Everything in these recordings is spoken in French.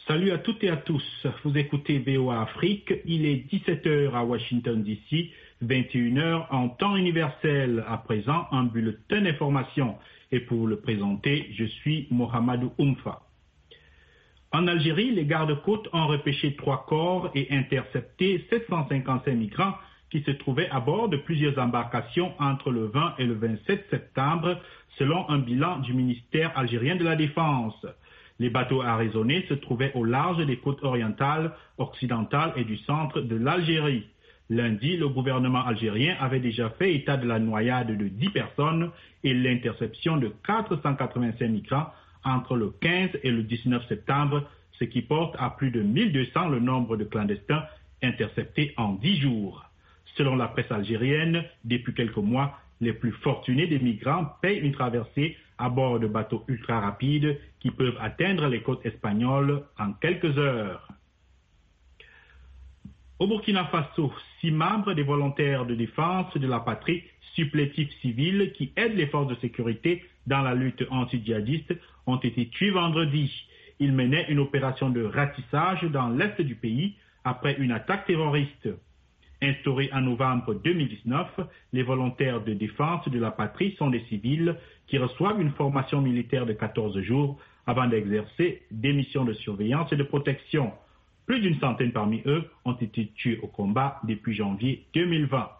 Salut à toutes et à tous. Vous écoutez VOA Afrique. Il est 17h à Washington DC, 21h en temps universel. À présent, un bulletin d'information. Et pour le présenter, je suis Mohamedou Oumfa. En Algérie, les gardes-côtes ont repêché 3 corps et intercepté 755 migrants qui se trouvaient à bord de plusieurs embarcations entre le 20 et le 27 septembre, selon un bilan du ministère algérien de la Défense. Les bateaux arraisonnés se trouvaient au large des côtes orientales, occidentales et du centre de l'Algérie. Lundi, le gouvernement algérien avait déjà fait état de la noyade de 10 personnes et l'interception de 485 migrants entre le 15 et le 19 septembre, ce qui porte à plus de 1200 le nombre de clandestins interceptés en 10 jours. Selon la presse algérienne, depuis quelques mois, les plus fortunés des migrants payent une traversée à bord de bateaux ultra rapides qui peuvent atteindre les côtes espagnoles en quelques heures. Au Burkina Faso, 6 membres des volontaires de défense de la patrie supplétifs civils qui aident les forces de sécurité dans la lutte anti-djihadiste ont été tués vendredi. Ils menaient une opération de ratissage dans l'est du pays après une attaque terroriste. Instaurés en novembre 2019, les volontaires de défense de la patrie sont des civils qui reçoivent une formation militaire de 14 jours avant d'exercer des missions de surveillance et de protection. Plus d'une centaine parmi eux ont été tués au combat depuis janvier 2020.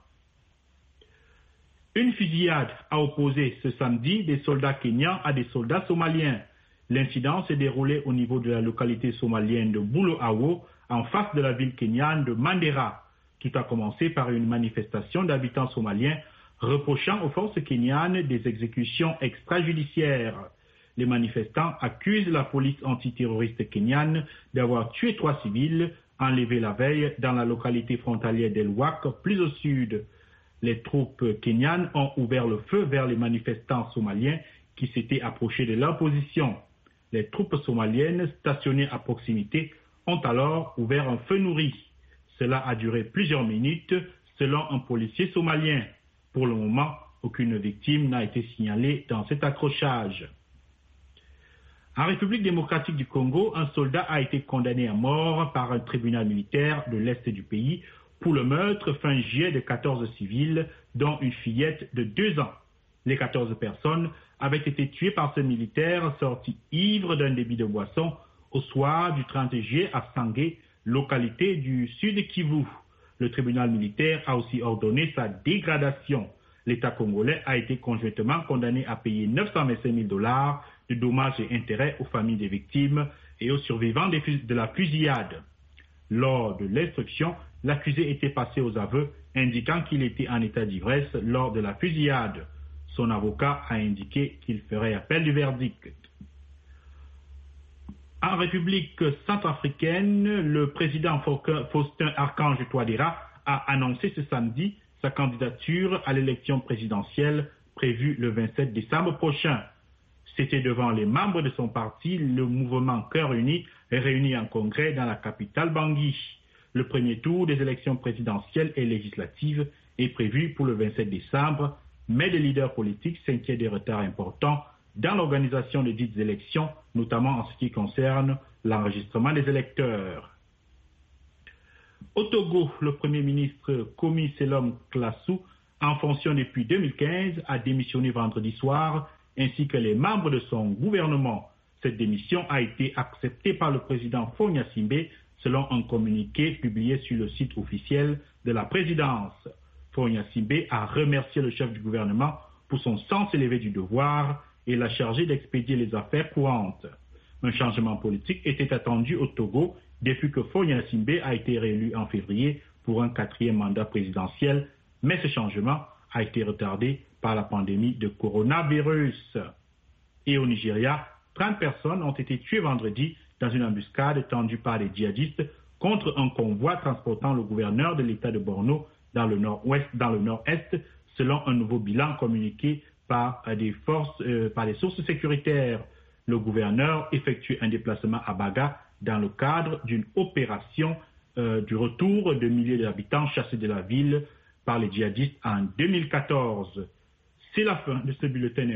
Une fusillade a opposé ce samedi des soldats kenyans à des soldats somaliens. L'incident s'est déroulé au niveau de la localité somalienne de Bulo-Awo, en face de la ville kenyane de Mandera. Tout a commencé par une manifestation d'habitants somaliens reprochant aux forces kenyanes des exécutions extrajudiciaires. Les manifestants accusent la police antiterroriste kenyane d'avoir tué 3 civils enlevés la veille dans la localité frontalière d'El-Wak, plus au sud. Les troupes kenyanes ont ouvert le feu vers les manifestants somaliens qui s'étaient approchés de leur position. Les troupes somaliennes stationnées à proximité ont alors ouvert un feu nourri. Cela a duré plusieurs minutes, selon un policier somalien. Pour le moment, aucune victime n'a été signalée dans cet accrochage. En République démocratique du Congo, un soldat a été condamné à mort par un tribunal militaire de l'Est du pays pour le meurtre fin juillet de 14 civils, dont une fillette de 2 ans. Les 14 personnes avaient été tuées par ce militaire sorti ivre d'un débit de boisson au soir du 30 juillet à Sangé, localité du sud Kivu. Le tribunal militaire a aussi ordonné sa dégradation. L'État congolais a été conjointement condamné à payer 925 000 $ de dommages et intérêts aux familles des victimes et aux survivants de la fusillade. Lors de l'instruction, l'accusé était passé aux aveux, indiquant qu'il était en état d'ivresse lors de la fusillade. Son avocat a indiqué qu'il ferait appel du verdict. En République centrafricaine, le président Faustin Archange Touadéra a annoncé ce samedi sa candidature à l'élection présidentielle prévue le 27 décembre prochain. C'était devant les membres de son parti, le mouvement Cœur Uni, réuni en congrès dans la capitale Bangui. Le premier tour des élections présidentielles et législatives est prévu pour le 27 décembre, mais les leaders politiques s'inquiètent des retards importants dans l'organisation de dites élections, notamment en ce qui concerne l'enregistrement des électeurs. Au Togo, le Premier ministre Komi Selom Klassou, en fonction depuis 2015, a démissionné vendredi soir, ainsi que les membres de son gouvernement. Cette démission a été acceptée par le président Fonia Simbe, selon un communiqué publié sur le site officiel de la présidence. Fonia Simbe a remercié le chef du gouvernement pour son sens élevé du devoir et l'a chargé d'expédier les affaires courantes. Un changement politique était attendu au Togo depuis que Fonia Simbe a été réélu en février pour un 4e mandat présidentiel, mais ce changement a été retardé par la pandémie de coronavirus. Et au Nigeria, 30 personnes ont été tuées vendredi dans une embuscade tendue par des djihadistes contre un convoi transportant le gouverneur de l'État de Borno dans le nord-est, selon un nouveau bilan communiqué par des sources sécuritaires. Le gouverneur effectue un déplacement à Baga dans le cadre d'une opération du retour de milliers d'habitants chassés de la ville par les djihadistes en 2014. C'est la fin de ce bulletin